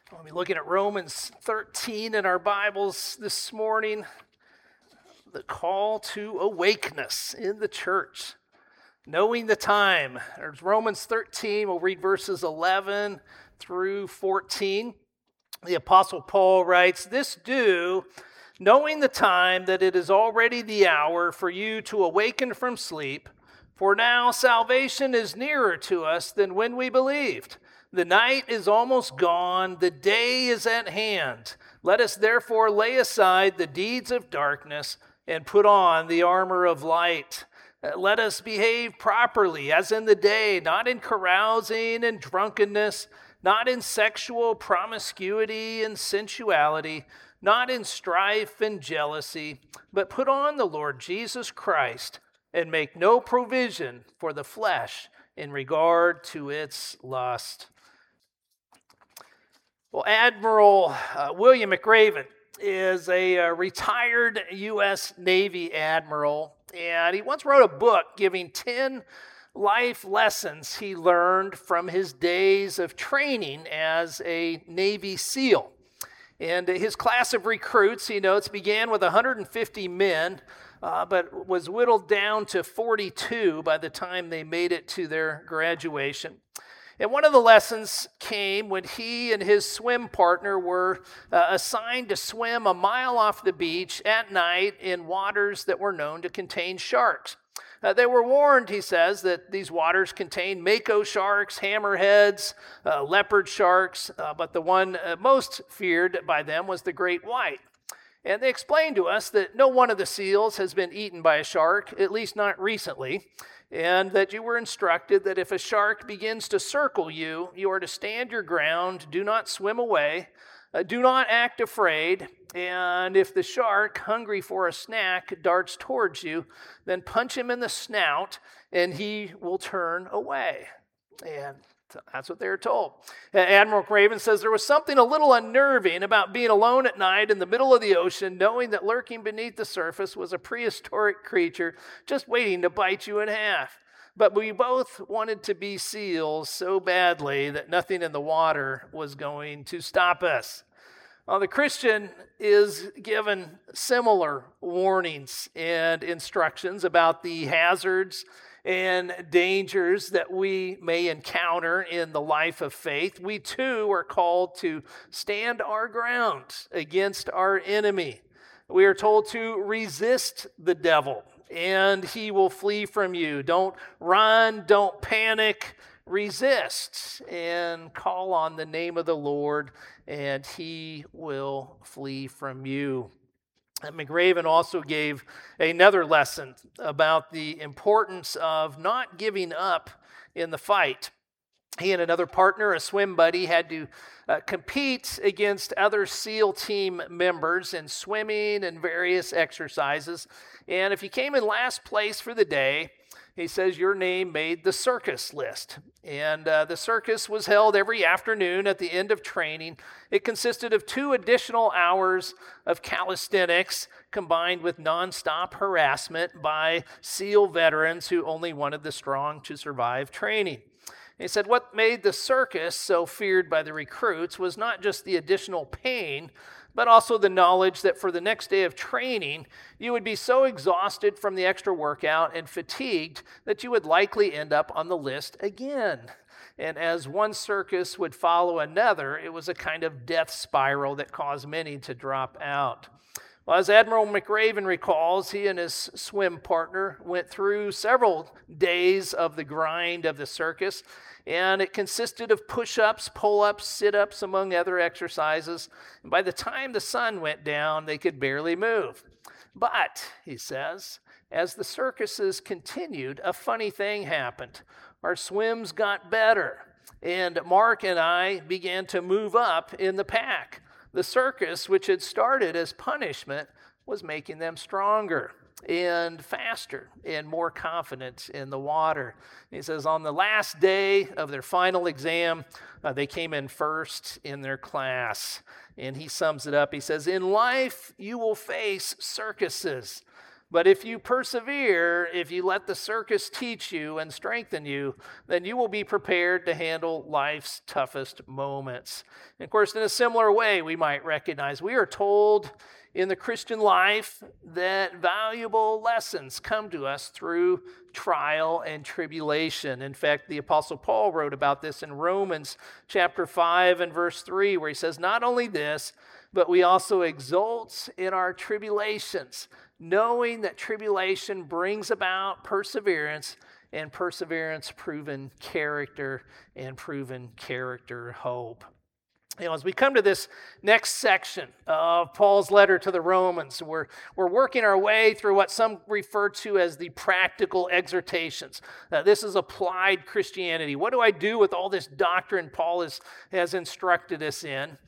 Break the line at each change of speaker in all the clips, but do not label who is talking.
We'll be looking at Romans 13 in our Bibles this morning. The call to awakeness in the church. Knowing the time. There's Romans 13. We'll read verses 11 through 14. The Apostle Paul writes, "This do, knowing the time that it is already the hour for you to awaken from sleep. For now salvation is nearer to us than when we believed. The night is almost gone, the day is at hand. Let us therefore lay aside the deeds of darkness and put on the armor of light. Let us behave properly as in the day, not in carousing and drunkenness, not in sexual promiscuity and sensuality, not in strife and jealousy, but put on the Lord Jesus Christ and make no provision for the flesh in regard to its lust." Well, Admiral William McRaven is a retired U.S. Navy admiral, and he once wrote a book giving 10 life lessons he learned from his days of training as a Navy SEAL. And his class of recruits, he notes, began with 150 men, but was whittled down to 42 by the time they made it to their graduation. And one of the lessons came when he and his swim partner were assigned to swim a mile off the beach at night in waters that were known to contain sharks. They were warned, he says, that these waters contain mako sharks, hammerheads, leopard sharks, but the one most feared by them was the great white. And they explained to us that no one of the SEALs has been eaten by a shark, at least not recently, and that you were instructed that if a shark begins to circle you, you are to stand your ground, do not swim away, do not act afraid, and if the shark, hungry for a snack, darts towards you, then punch him in the snout, and he will turn away. And that's what they were told. Admiral Craven says there was something a little unnerving about being alone at night in the middle of the ocean, knowing that lurking beneath the surface was a prehistoric creature just waiting to bite you in half. But we both wanted to be SEALs so badly that nothing in the water was going to stop us. Well, the Christian is given similar warnings and instructions about the hazards and dangers that we may encounter in the life of faith. We too are called to stand our ground against our enemy. We are told to resist the devil, and he will flee from you. Don't run, don't panic, resist, and call on the name of the Lord, and he will flee from you. McRaven also gave another lesson about the importance of not giving up in the fight. He and another partner, a swim buddy, had to compete against other SEAL team members in swimming and various exercises. And if you came in last place for the day, he says your name made the circus list. And the circus was held every afternoon at the end of training. It consisted of 2 additional hours of calisthenics combined with nonstop harassment by SEAL veterans who only wanted the strong to survive training. He said what made the circus so feared by the recruits was not just the additional pain, but also the knowledge that for the next day of training, you would be so exhausted from the extra workout and fatigued that you would likely end up on the list again. And as one circus would follow another, it was a kind of death spiral that caused many to drop out. Well, as Admiral McRaven recalls, he and his swim partner went through several days of the grind of the circus, and it consisted of push-ups, pull-ups, sit-ups, among other exercises. And by the time the sun went down, they could barely move. But, he says, as the circuses continued, a funny thing happened. Our swims got better, and Mark and I began to move up in the pack. The circus, which had started as punishment, was making them stronger and faster and more confident in the water. He says on the last day of their final exam, they came in first in their class. And he sums it up. He says, "In life, you will face circuses, But if you persevere, if you let the circus teach you and strengthen you, then you will be prepared to handle life's toughest moments. And of course, in a similar way, we might recognize we are told in the Christian life that valuable lessons come to us through trial and tribulation. In fact, the Apostle Paul wrote about this in Romans chapter 5 and verse 3, where he says, "Not only this, but we also exult in our tribulations, knowing that tribulation brings about perseverance, and perseverance proven character, and proven character hope." As we come to this next section of Paul's letter to the Romans, we're working our way through what some refer to as the practical exhortations. This is applied Christianity. What do I do with all this doctrine Paul has instructed us in?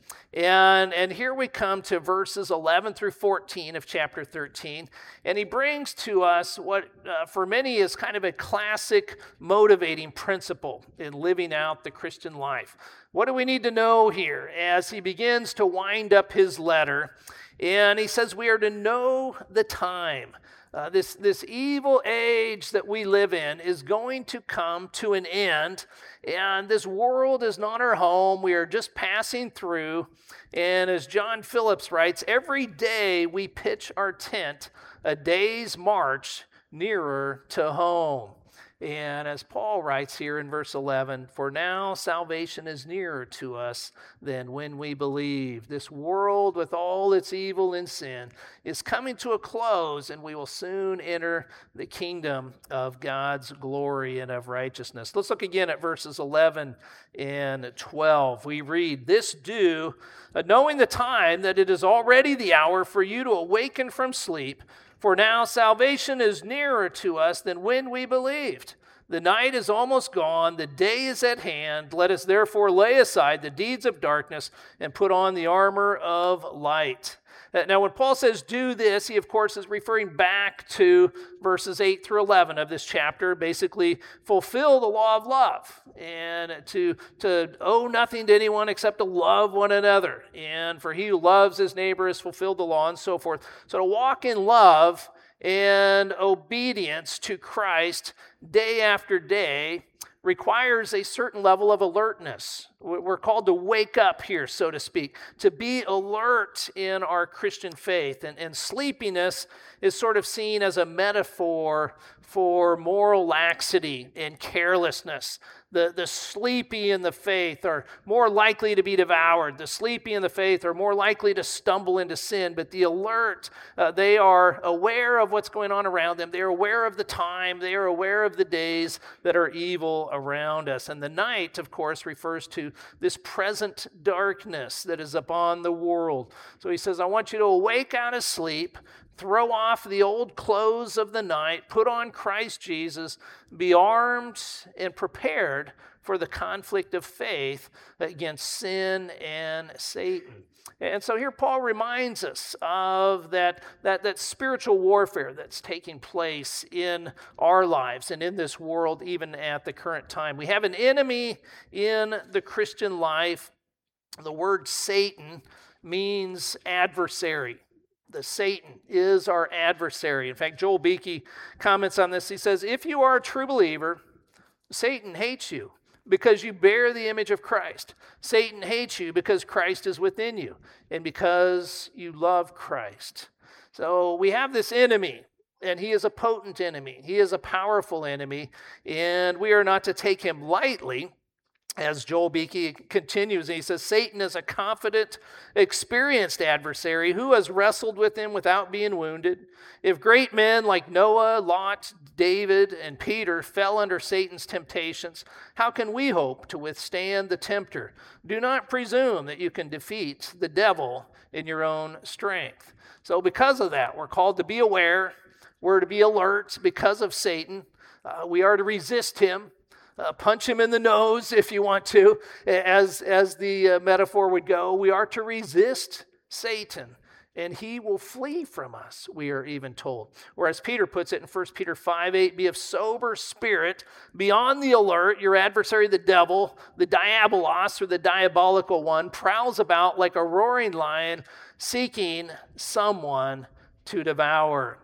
And here we come to verses 11 through 14 of chapter 13, and he brings to us what for many is kind of a classic motivating principle in living out the Christian life. What do we need to know here as he begins to wind up his letter? And he says we are to know the time. This evil age that we live in is going to come to an end, and this world is not our home. We are just passing through, and as John Phillips writes, every day we pitch our tent a day's march nearer to home. And as Paul writes here in verse 11, "For now salvation is nearer to us than when we believed. This world with all its evil and sin is coming to a close, and we will soon enter the kingdom of God's glory and of righteousness." Let's look again at verses 11 and 12. We read, "This do, knowing the time that it is already the hour for you to awaken from sleep. For now salvation is nearer to us than when we believed. The night is almost gone, the day is at hand. Let us therefore lay aside the deeds of darkness and put on the armor of light." Now, when Paul says do this, he, of course, is referring back to verses 8 through 11 of this chapter, basically fulfill the law of love and to owe nothing to anyone except to love one another. And for he who loves his neighbor has fulfilled the law, and so forth. So to walk in love and obedience to Christ day after day requires a certain level of alertness. We're called to wake up here, so to speak, to be alert in our Christian faith. And sleepiness is sort of seen as a metaphor for moral laxity and carelessness. The sleepy in the faith are more likely to be devoured. The sleepy in the faith are more likely to stumble into sin. But the alert, they are aware of what's going on around them. They are aware of the time. They are aware of the days that are evil around us. And the night, of course, refers to this present darkness that is upon the world. So he says, I want you to awake out of sleep, throw off the old clothes of the night, put on Christ Jesus, be armed and prepared for the conflict of faith against sin and Satan. And so here Paul reminds us of that spiritual warfare that's taking place in our lives and in this world, even at the current time. We have an enemy in the Christian life. The word Satan means adversary. The Satan is our adversary. In fact, Joel Beeke comments on this. He says, if you are a true believer, Satan hates you because you bear the image of Christ. Satan hates you because Christ is within you and because you love Christ. So we have this enemy, and he is a potent enemy. He is a powerful enemy, and we are not to take him lightly. As Joel Beeke continues, he says, Satan is a confident, experienced adversary who has wrestled with him without being wounded. If great men like Noah, Lot, David, and Peter fell under Satan's temptations, how can we hope to withstand the tempter? Do not presume that you can defeat the devil in your own strength. So because of that, we're called to be aware. We're to be alert because of Satan. We are to resist him. Punch him in the nose if you want to, as the metaphor would go. We are to resist Satan, and he will flee from us, we are even told. Whereas Peter puts it in 1 Peter 5:8, be of sober spirit, be on the alert. Your adversary, the devil, the diabolos, or the diabolical one, prowls about like a roaring lion, seeking someone to devour.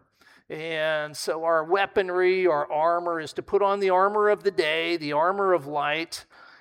And so our weaponry, our armor, is to put on the armor of the day, the armor of light,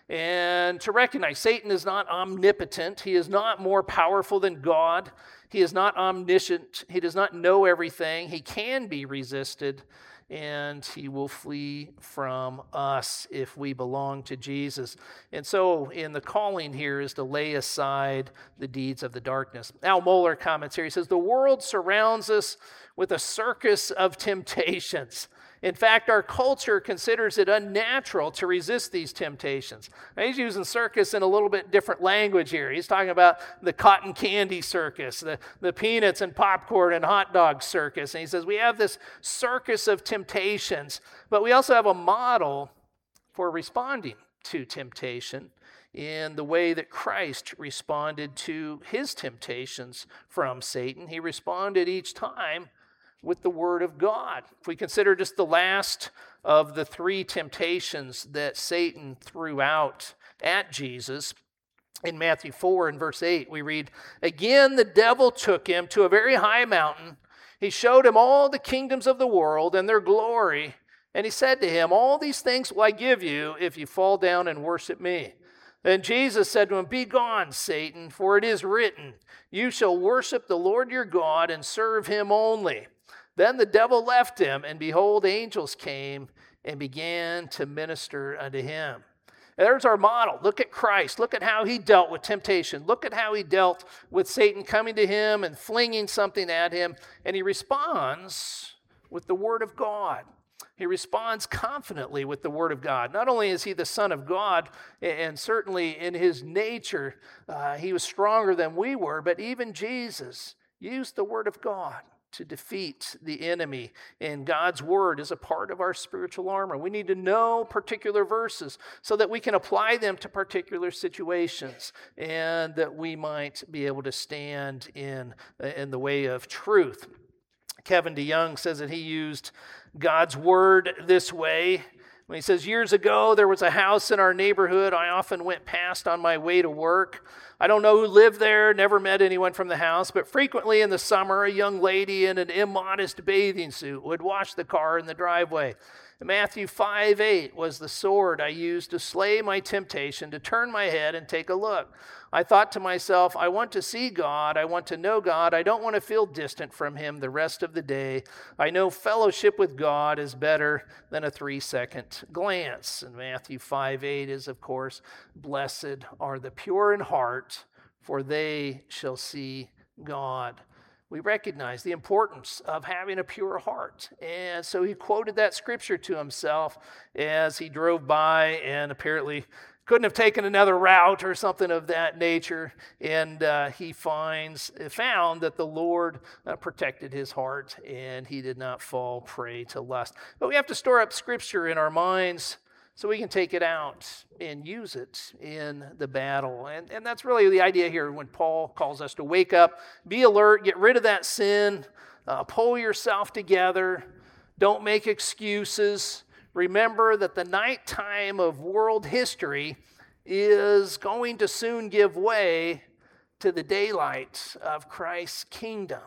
and to recognize Satan is not omnipotent. He is not more powerful than God. He is not omniscient. He does not know everything. He can be resisted, and he will flee from us if we belong to Jesus. And so in the calling here is to lay aside the deeds of the darkness. Al Mohler comments here. He says, the world surrounds us with a circus of temptations. In fact, our culture considers it unnatural to resist these temptations. Now, he's using circus in a little bit different language here. He's talking about the cotton candy circus, the peanuts and popcorn and hot dog circus. And he says we have this circus of temptations, but we also have a model for responding to temptation in the way that Christ responded to his temptations from Satan. He responded each time with the Word of God. If we consider just the last of the three temptations that Satan threw out at Jesus, in Matthew 4 and verse 8, we read, again the devil took him to a very high mountain. He showed him all the kingdoms of the world and their glory, and he said to him, all these things will I give you if you fall down and worship me. Then Jesus said to him, be gone, Satan, for it is written, you shall worship the Lord your God and serve him only. Then the devil left him, and behold, angels came and began to minister unto him. And there's our model. Look at Christ. Look at how he dealt with temptation. Look at how he dealt with Satan coming to him and flinging something at him. And he responds with the Word of God. He responds confidently with the Word of God. Not only is he the Son of God, and certainly in his nature, he was stronger than we were, but even Jesus used the Word of God to defeat the enemy. And God's Word is a part of our spiritual armor. We need to know particular verses so that we can apply them to particular situations and that we might be able to stand in the way of truth. Kevin DeYoung says that he used God's Word this way. When he says, years ago, there was a house in our neighborhood I often went past on my way to work. I don't know who lived there, never met anyone from the house, but frequently in the summer, a young lady in an immodest bathing suit would wash the car in the driveway. Matthew 5:8 was the sword I used to slay my temptation, to turn my head and take a look. I thought to myself, I want to see God. I want to know God. I don't want to feel distant from him the rest of the day. I know fellowship with God is better than a 3-second glance. And Matthew 5:8 is, of course, blessed are the pure in heart, for they shall see God. We recognize the importance of having a pure heart. And so he quoted that scripture to himself as he drove by and apparently couldn't have taken another route or something of that nature. And he found that the Lord protected his heart and he did not fall prey to lust. But we have to store up scripture in our minds so we can take it out and use it in the battle. And that's really the idea here when Paul calls us to wake up, be alert, get rid of that sin, pull yourself together, don't make excuses. Remember that the nighttime of world history is going to soon give way to the daylight of Christ's kingdom.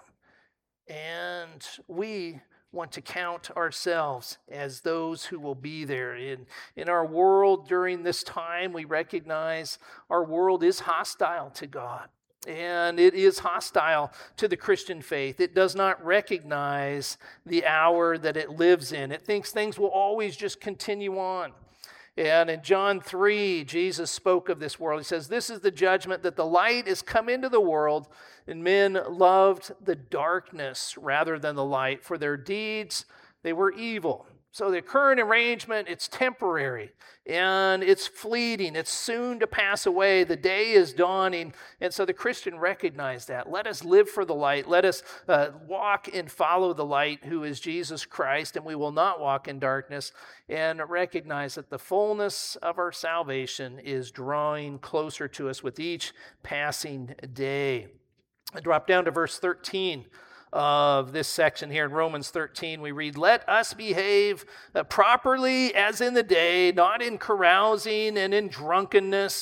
And we want to count ourselves as those who will be there. In our world during this time, we recognize our world is hostile to God. And it is hostile to the Christian faith. It does not recognize the hour that it lives in. It thinks things will always just continue on. And in John 3, Jesus spoke of this world. He says, this is the judgment, that the light is come into the world, and men loved the darkness rather than the light, for their deeds, they were evil. So the current arrangement, it's temporary, and it's fleeting. It's soon to pass away. The day is dawning, and so the Christian recognized that. Let us live for the light. Let us walk and follow the light, who is Jesus Christ, and we will not walk in darkness, and recognize that the fullness of our salvation is drawing closer to us with each passing day. I drop down to verse 13 of this section here in Romans 13. We read, let us behave properly as in the day, not in carousing and in drunkenness,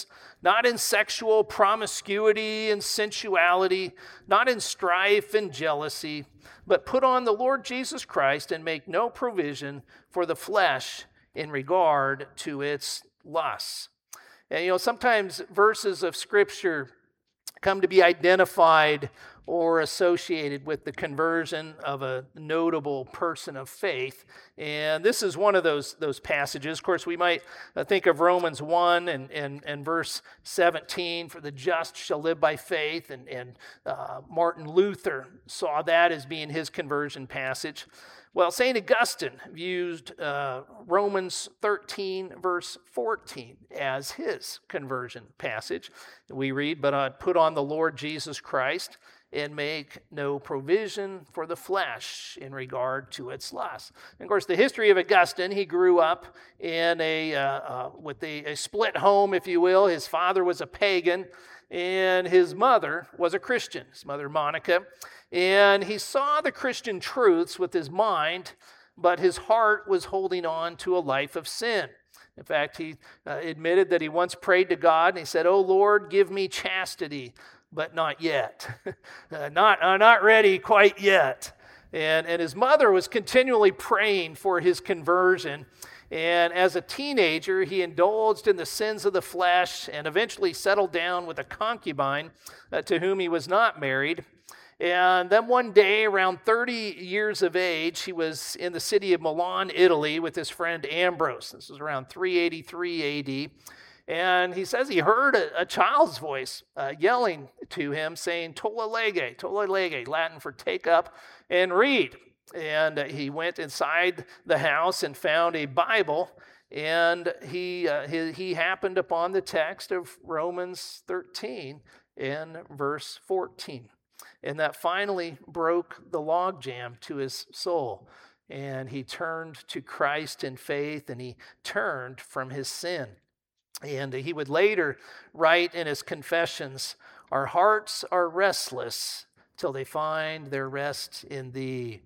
not in sexual promiscuity and sensuality, not in strife and jealousy, but put on the Lord Jesus Christ and make no provision for the flesh in regard to its lusts. And sometimes verses of Scripture come to be identified or associated with the conversion of a notable person of faith. And this is one of those passages. Of course, we might think of Romans 1 and verse 17, for the just shall live by faith. And Martin Luther saw that as being his conversion passage. Well, St. Augustine used Romans 13, verse 14 as his conversion passage. We read, but put on the Lord Jesus Christ and make no provision for the flesh in regard to its lusts. And of course, the history of Augustine, he grew up in with a split home, if you will. His father was a pagan, and his mother was a Christian, his mother Monica. And he saw the Christian truths with his mind, but his heart was holding on to a life of sin. In fact, he admitted that he once prayed to God, and he said, "Oh Lord, give me chastity, but not yet." not ready quite yet. And his mother was continually praying for his conversion. And as a teenager, he indulged in the sins of the flesh and eventually settled down with a concubine to whom he was not married. And then one day, around 30 years of age, he was in the city of Milan, Italy, with his friend Ambrose. This was around 383 A.D., and he says he heard a child's voice yelling to him, saying, "Tolle lege," Latin for take up and read. And he went inside the house and found a Bible, and he happened upon the text of Romans 13 in verse 14. And that finally broke the logjam to his soul. And he turned to Christ in faith, and he turned from his sin. And he would later write in his confessions, "Our hearts are restless till they find their rest in thee."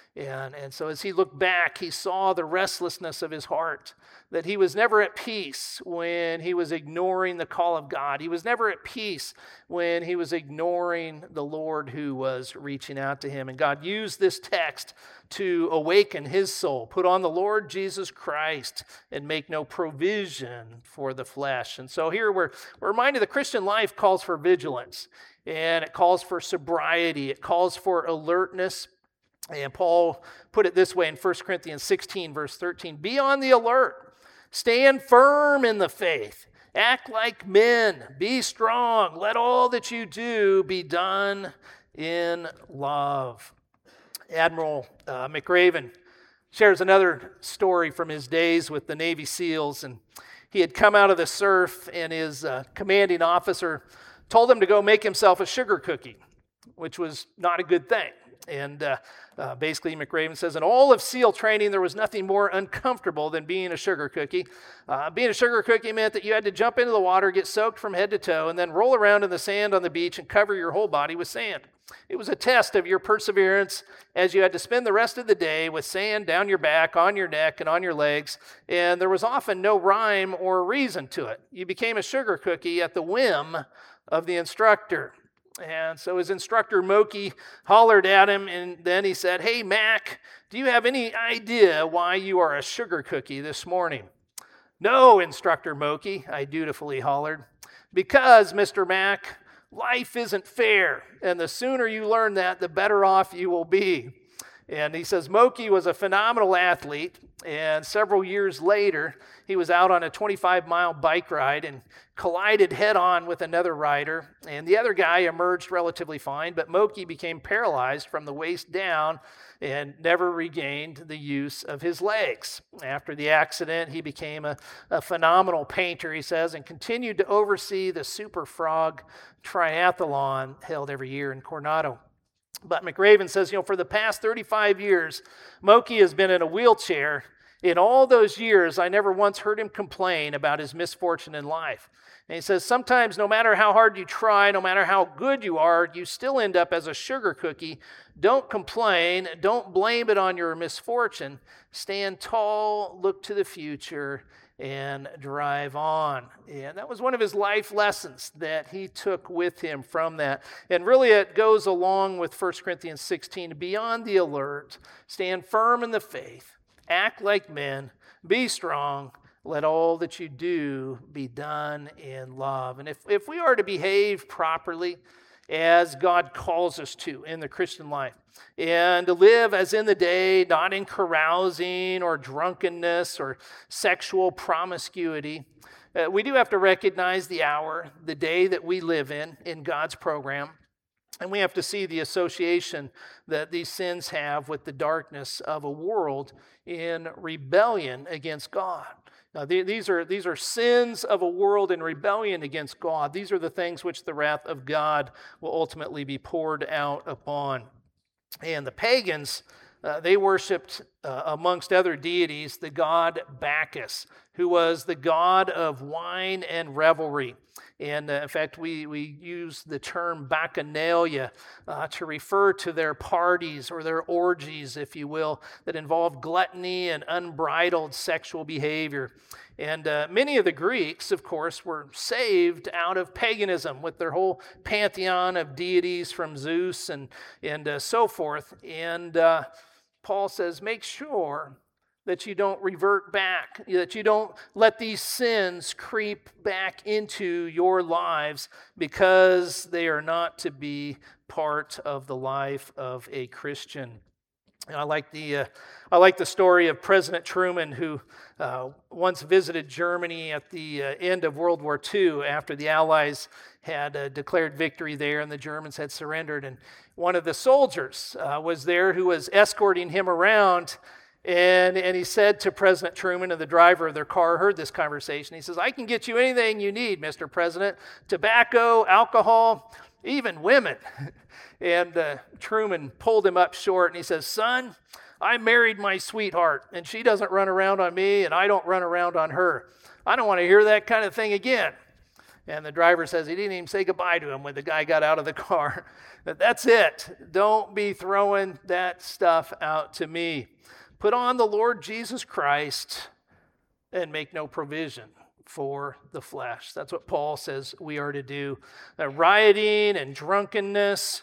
And so as he looked back, he saw the restlessness of his heart, that he was never at peace when he was ignoring the call of God. He was never at peace when he was ignoring the Lord who was reaching out to him. And God used this text to awaken his soul. Put on the Lord Jesus Christ and make no provision for the flesh. And so here we're reminded the Christian life calls for vigilance, and it calls for sobriety. It calls for alertness. And Paul put it this way in 1 Corinthians 16, verse 13, "Be on the alert, stand firm in the faith, act like men, be strong, let all that you do be done in love." Admiral McRaven shares another story from his days with the Navy SEALs, and he had come out of the surf, and his commanding officer told him to go make himself a sugar cookie, which was not a good thing. And basically, McRaven says, in all of SEAL training, there was nothing more uncomfortable than being a sugar cookie. Being a sugar cookie meant that you had to jump into the water, get soaked from head to toe, and then roll around in the sand on the beach and cover your whole body with sand. It was a test of your perseverance, as you had to spend the rest of the day with sand down your back, on your neck, and on your legs, and there was often no rhyme or reason to it. You became a sugar cookie at the whim of the instructor. And so his instructor, Moki, hollered at him, and then he said, "Hey, Mac, do you have any idea why you are a sugar cookie this morning?" "No, Instructor Moki," I dutifully hollered. "Because, Mr. Mac, life isn't fair, and the sooner you learn that, the better off you will be." And he says Moki was a phenomenal athlete, and several years later, he was out on a 25-mile bike ride and collided head-on with another rider, and the other guy emerged relatively fine, but Moki became paralyzed from the waist down and never regained the use of his legs. After the accident, he became a phenomenal painter, he says, and continued to oversee the Super Frog Triathlon held every year in Coronado. But McRaven says, for the past 35 years, Moki has been in a wheelchair. In all those years, I never once heard him complain about his misfortune in life. And he says, sometimes no matter how hard you try, no matter how good you are, you still end up as a sugar cookie. Don't complain. Don't blame it on your misfortune. Stand tall, look to the future, and drive on. And that was one of his life lessons that he took with him from that. And really it goes along with 1 Corinthians 16, be on the alert, stand firm in the faith, act like men, be strong, let all that you do be done in love. And if we are to behave properly as God calls us to in the Christian life, and to live as in the day, not in carousing or drunkenness or sexual promiscuity, we do have to recognize the hour, the day that we live in God's program. And we have to see the association that these sins have with the darkness of a world in rebellion against God. Now, these are sins of a world in rebellion against God. These are the things which the wrath of God will ultimately be poured out upon. And the pagans, they worshipped, amongst other deities, the god Bacchus, who was the god of wine and revelry. And in fact, we use the term bacchanalia to refer to their parties or their orgies, if you will, that involved gluttony and unbridled sexual behavior. And many of the Greeks, of course, were saved out of paganism with their whole pantheon of deities from Zeus and so forth. And Paul says, make sure that you don't revert back, that you don't let these sins creep back into your lives, because they are not to be part of the life of a Christian. And I like the story of President Truman, who once visited Germany at the end of World War II after the Allies had declared victory there and the Germans had surrendered. And one of the soldiers was there who was escorting him around. And he said to President Truman, and the driver of their car heard this conversation. He says, I can get you anything you need, Mr. President. Tobacco, alcohol, even women. And Truman pulled him up short and he says, son, I married my sweetheart and she doesn't run around on me and I don't run around on her. I don't want to hear that kind of thing again. And the driver says he didn't even say goodbye to him when the guy got out of the car. That's it. Don't be throwing that stuff out to me. Put on the Lord Jesus Christ and make no provision for the flesh. That's what Paul says we are to do. Rioting and drunkenness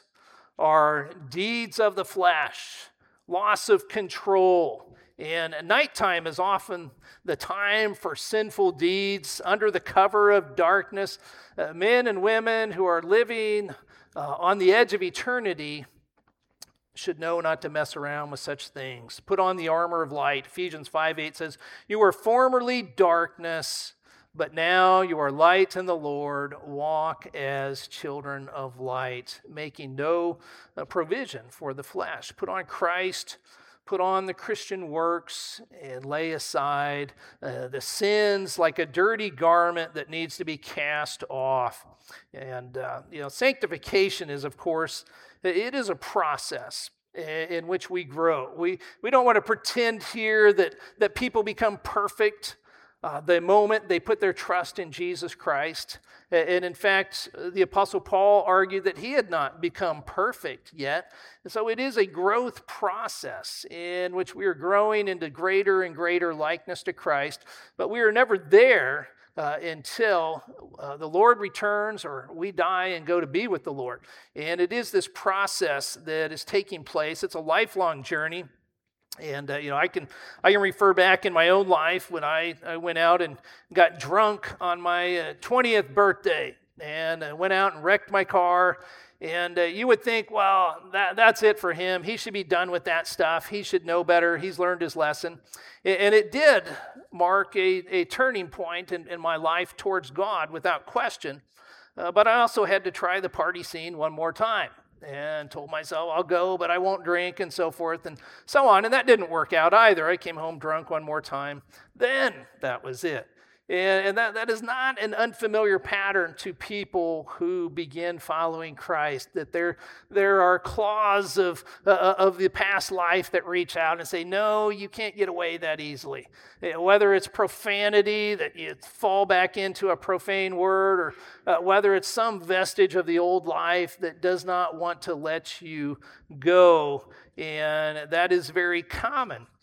are deeds of the flesh, loss of control. And nighttime is often the time for sinful deeds under the cover of darkness. Men and women who are living on the edge of eternity should know not to mess around with such things. Put on the armor of light. Ephesians 5:8 says, you were formerly darkness, but now you are light in the Lord. Walk as children of light, making no provision for the flesh. Put on Christ, put on the Christian works, and lay aside the sins like a dirty garment that needs to be cast off. And sanctification is, of course, it is a process in which we grow. We don't want to pretend here that people become perfect the moment they put their trust in Jesus Christ. And in fact, the Apostle Paul argued that he had not become perfect yet. And so it is a growth process in which we are growing into greater and greater likeness to Christ. But we are never there until the Lord returns or we die and go to be with the Lord. And it is this process that is taking place. It's a lifelong journey. And, I can refer back in my own life when I went out and got drunk on my 20th birthday and went out and wrecked my car. And you would think, well, that's it for him. He should be done with that stuff. He should know better. He's learned his lesson. And it did mark a turning point in my life towards God without question. But I also had to try the party scene one more time. And told myself, I'll go, but I won't drink, and so forth, and so on. And that didn't work out either. I came home drunk one more time. Then that was it. And that is not an unfamiliar pattern to people who begin following Christ, that there are claws of the past life that reach out and say, no, you can't get away that easily. Whether it's profanity, that you fall back into a profane word, or whether it's some vestige of the old life that does not want to let you go. And that is very common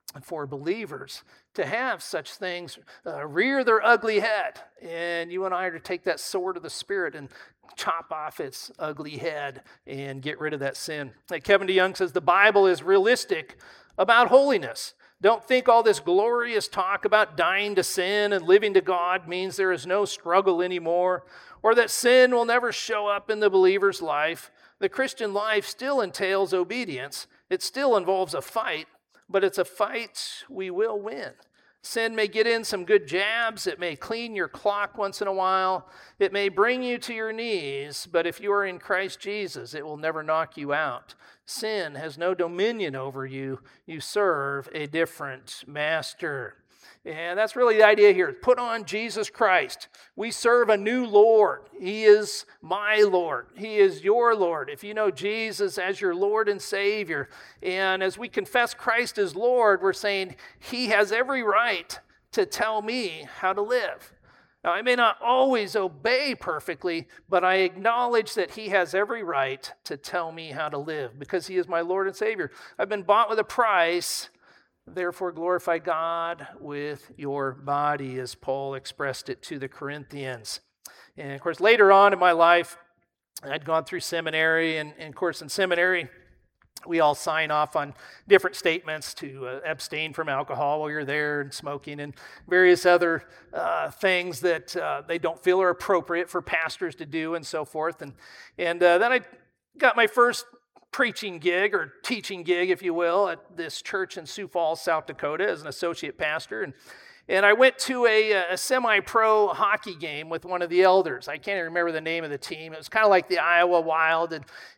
for believers to have such things rear their ugly head. And you and I are to take that sword of the Spirit and chop off its ugly head and get rid of that sin. Like Kevin DeYoung says, the Bible is realistic about holiness. Don't think all this glorious talk about dying to sin and living to God means there is no struggle anymore, or that sin will never show up in the believer's life. The Christian life still entails obedience. It still involves a fight, but it's a fight we will win. Sin may get in some good jabs. It may clean your clock once in a while. It may bring you to your knees, but if you are in Christ Jesus, it will never knock you out. Sin has no dominion over you. You serve a different master. And that's really the idea here. Put on Jesus Christ. We serve a new Lord. He is my Lord. He is your Lord. If you know Jesus as your Lord and Savior, and as we confess Christ as Lord, we're saying He has every right to tell me how to live. Now, I may not always obey perfectly, but I acknowledge that He has every right to tell me how to live because He is my Lord and Savior. I've been bought with a price. Therefore, glorify God with your body, as Paul expressed it to the Corinthians. And of course, later on in my life, I'd gone through seminary, and of course, in seminary, we all sign off on different statements to abstain from alcohol while you're there, and smoking, and various other things that they don't feel are appropriate for pastors to do, and so forth. And then I got my first preaching gig, or teaching gig, if you will, at this church in Sioux Falls, South Dakota, as an associate pastor. And I went to a semi-pro hockey game with one of the elders. I can't even remember the name of the team. It was kind of like the Iowa Wild.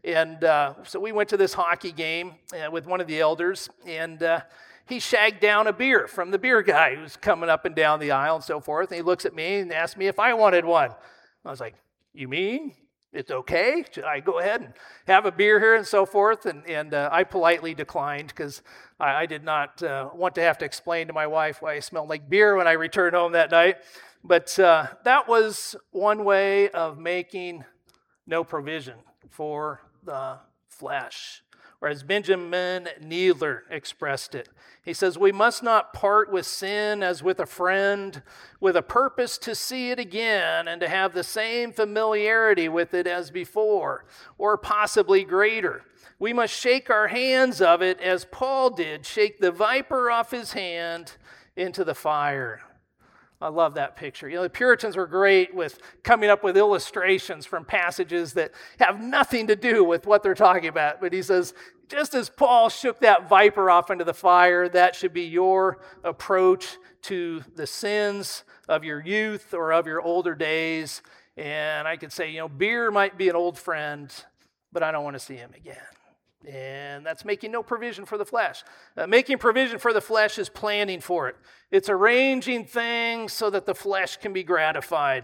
So we went to this hockey game with one of the elders, and he shagged down a beer from the beer guy who was coming up and down the aisle and so forth. And he looks at me and asked me if I wanted one. I was like, you mean it's okay? Should I go ahead and have a beer here and so forth? And I politely declined because I did not want to have to explain to my wife why I smelled like beer when I returned home that night. But that was one way of making no provision for the flesh. Or as Benjamin Needler expressed it, he says, we must not part with sin as with a friend, with a purpose to see it again and to have the same familiarity with it as before, or possibly greater. We must shake our hands of it as Paul did, shake the viper off his hand into the fire. I love that picture. You know, the Puritans were great with coming up with illustrations from passages that have nothing to do with what they're talking about. But he says, just as Paul shook that viper off into the fire, that should be your approach to the sins of your youth or of your older days. And I could say, you know, beer might be an old friend, but I don't want to see him again. And that's making no provision for the flesh. Making provision for the flesh is planning for it. It's arranging things so that the flesh can be gratified.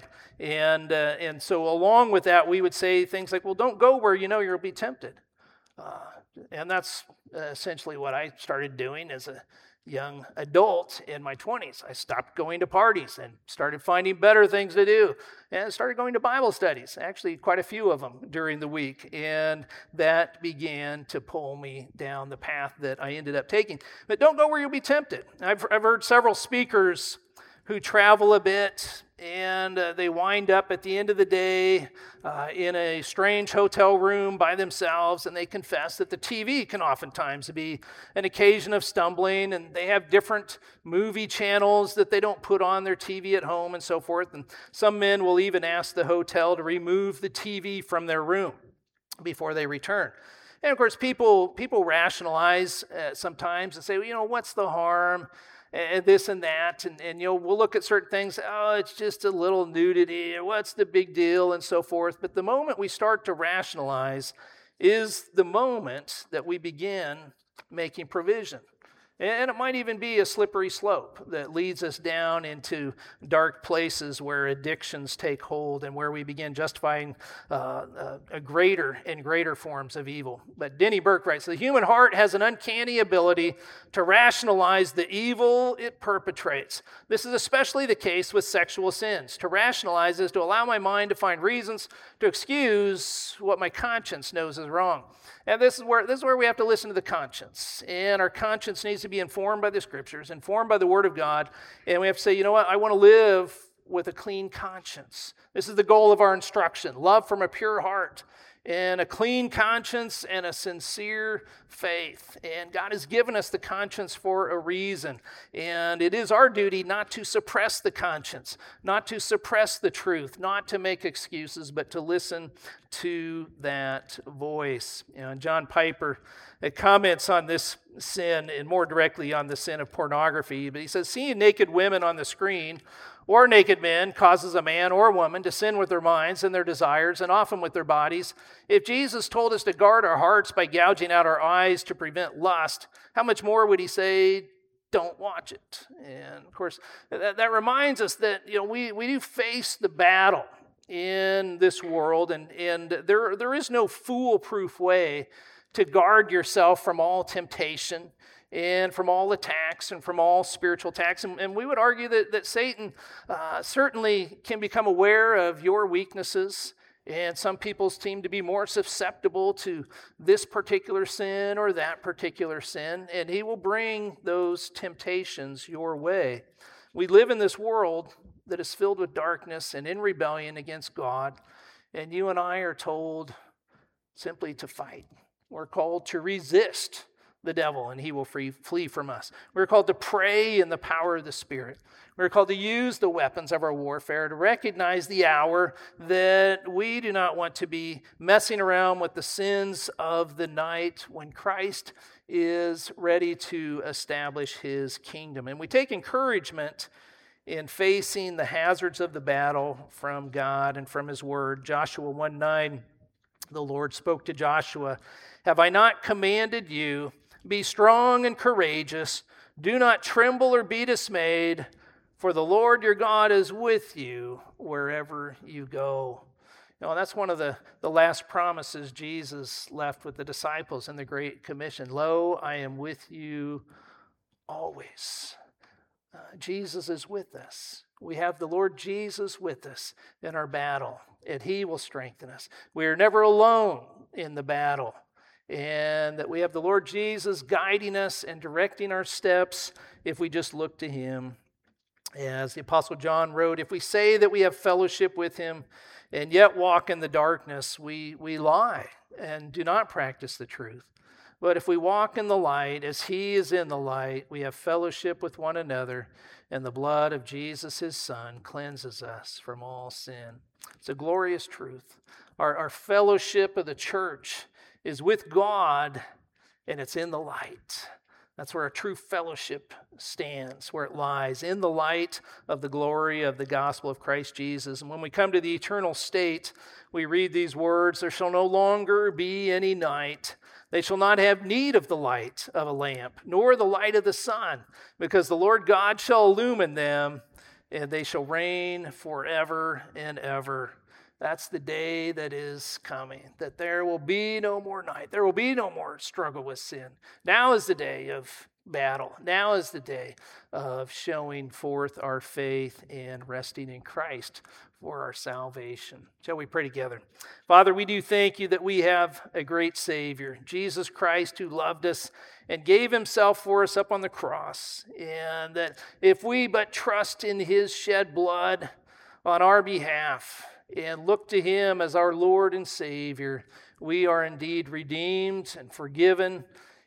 And so along with that, we would say things like, well, don't go where you know you'll be tempted. And that's essentially what I started doing as a young adult in my 20s. I stopped going to parties and started finding better things to do. And started going to Bible studies, actually quite a few of them during the week. And that began to pull me down the path that I ended up taking. But don't go where you'll be tempted. I've heard several speakers who travel a bit, and they wind up at the end of the day in a strange hotel room by themselves, and they confess that the TV can oftentimes be an occasion of stumbling, and they have different movie channels that they don't put on their TV at home and so forth. And some men will even ask the hotel to remove the TV from their room before they return. And of course, people rationalize sometimes and say, well, you know, what's the harm? And this and that, and you know, we'll look at certain things, oh, it's just a little nudity, or what's the big deal, and so forth. But the moment we start to rationalize is the moment that we begin making provision. And it might even be a slippery slope that leads us down into dark places where addictions take hold and where we begin justifying a greater and greater forms of evil. But Denny Burke writes, the human heart has an uncanny ability to rationalize the evil it perpetrates. This is especially the case with sexual sins. To rationalize is to allow my mind to find reasons to excuse what my conscience knows is wrong. And this is where we have to listen to the conscience. And our conscience needs to to be informed by the Scriptures, informed by the Word of God, and we have to say, you know what, I want to live with a clean conscience. This is the goal of our instruction, love from a pure heart, and a clean conscience and a sincere faith. And God has given us the conscience for a reason. And it is our duty not to suppress the conscience, not to suppress the truth, not to make excuses, but to listen to that voice. And John Piper comments on this sin, and more directly on the sin of pornography. But he says, seeing naked women on the screen or naked men causes a man or a woman to sin with their minds and their desires, and often with their bodies. If Jesus told us to guard our hearts by gouging out our eyes to prevent lust, how much more would he say, don't watch it? And of course, that reminds us that we do face the battle in this world, and there is no foolproof way to guard yourself from all temptation and from all attacks and from all spiritual attacks. And we would argue that Satan certainly can become aware of your weaknesses, and some people seem to be more susceptible to this particular sin or that particular sin, and he will bring those temptations your way. We live in this world that is filled with darkness and in rebellion against God, and you and I are told simply to fight. We're called to resist the devil, and he will flee from us. We're called to pray in the power of the Spirit. We're called to use the weapons of our warfare to recognize the hour that we do not want to be messing around with the sins of the night when Christ is ready to establish his kingdom. And we take encouragement in facing the hazards of the battle from God and from his word. Joshua 1:9, the Lord spoke to Joshua, "Have I not commanded you? Be strong and courageous. Do not tremble or be dismayed, for the Lord your God is with you wherever you go." That's one of the last promises Jesus left with the disciples in the Great Commission. Lo, I am with you always. Jesus is with us. We have the Lord Jesus with us in our battle, and he will strengthen us. We are never alone in the battle, and that we have the Lord Jesus guiding us and directing our steps if we just look to him. As the Apostle John wrote, if we say that we have fellowship with him and yet walk in the darkness, we lie and do not practice the truth. But if we walk in the light as he is in the light, we have fellowship with one another, and the blood of Jesus, his Son, cleanses us from all sin. It's a glorious truth. Our fellowship of the church is with God, and it's in the light. That's where our true fellowship stands, where it lies, in the light of the glory of the gospel of Christ Jesus. And when we come to the eternal state, we read these words, "There shall no longer be any night. They shall not have need of the light of a lamp, nor the light of the sun, because the Lord God shall illumine them, and they shall reign forever and ever." That's the day that is coming, that there will be no more night. There will be no more struggle with sin. Now is the day of battle. Now is the day of showing forth our faith and resting in Christ for our salvation. Shall we pray together? Father, we do thank you that we have a great Savior, Jesus Christ, who loved us and gave himself for us up on the cross. And that if we but trust in his shed blood on our behalf and look to him as our Lord and Savior, we are indeed redeemed and forgiven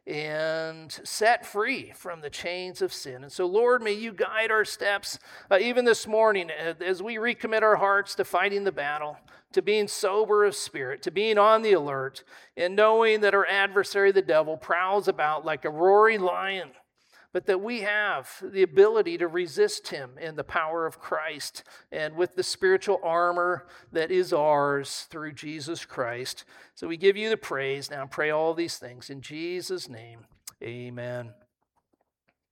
and set free from the chains of sin. And so, Lord, may you guide our steps even this morning as we recommit our hearts to fighting the battle, to being sober of spirit, to being on the alert, and knowing that our adversary, the devil, prowls about like a roaring lion, but that we have the ability to resist him in the power of Christ and with the spiritual armor that is ours through Jesus Christ. So we give you the praise now. Pray all these things in Jesus' name. Amen.